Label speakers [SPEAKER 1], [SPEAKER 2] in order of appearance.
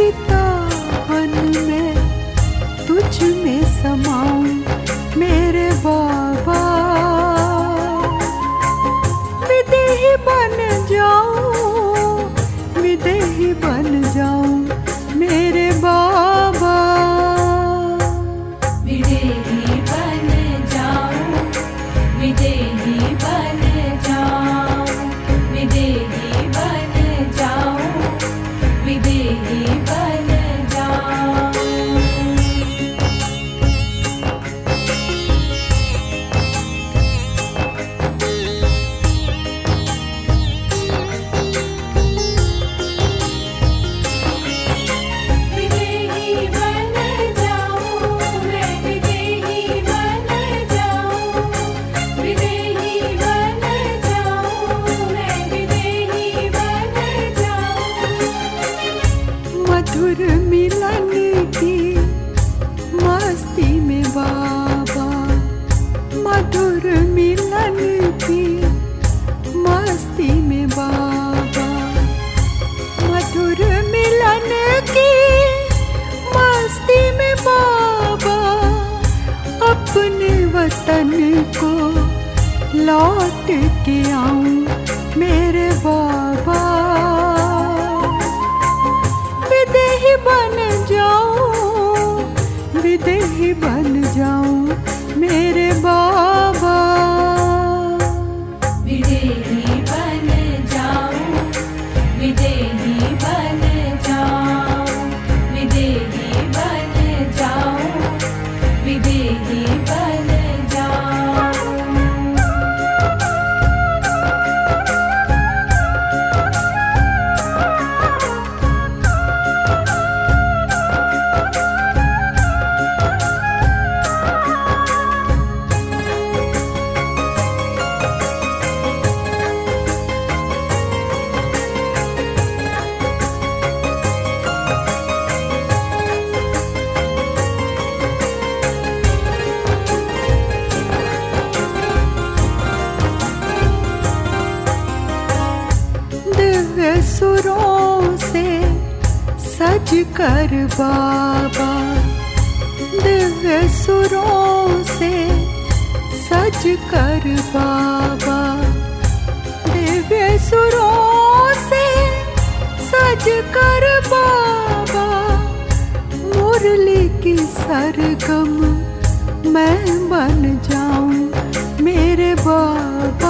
[SPEAKER 1] वृंदावन में तुझ में समाऊं मेरे बाबा। विदेही बन जाऊं, विदेही बन जाऊं मेरे बाबा।
[SPEAKER 2] विदेही बन जाऊं, विदेही बन जाऊं, विदेही बन जाऊं, विदेही बन जाऊं। विदेही बन जाऊं, मैं विदेही बन जाऊं, विदेही बन जाऊं, मैं विदेही बन जाऊं।
[SPEAKER 1] मधुर मिलन की मस्ती में बाबा, मधुर मिलन की मस्ती में बाबा, मधुर मिलन की मस्ती में बाबा। अपने वतन को लौट के आऊं मेरे बाबा। विदेही बन जाऊं, विदेही बन जाऊं मेरे बाबा।
[SPEAKER 2] विदेही बन जाऊं, विदेही बन जाऊं, विदेही बन जाऊं, विदेही बन जाऊं।
[SPEAKER 1] दिव्य सुरों से सज कर बाबा, दिव्य सुरों से सज कर बाबा, दिव्य सुरों से सज कर बाबा। मुरली की सरगम मैं बन जाऊं मेरे बाबा।